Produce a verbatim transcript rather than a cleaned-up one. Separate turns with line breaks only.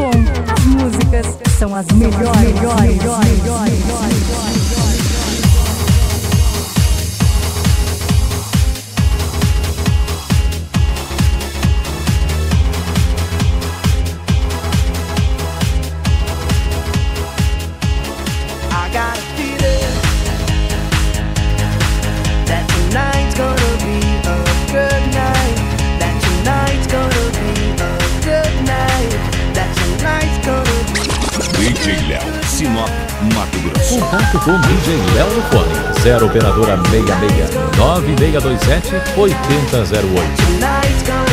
com. As músicas são as melhores, melhores, melhores, melhores.
D J Léo, Sinop, Mato Grosso.
Contato com D J Léo no fone zero operadora seis seis nove seis dois sete oito zero zero oito.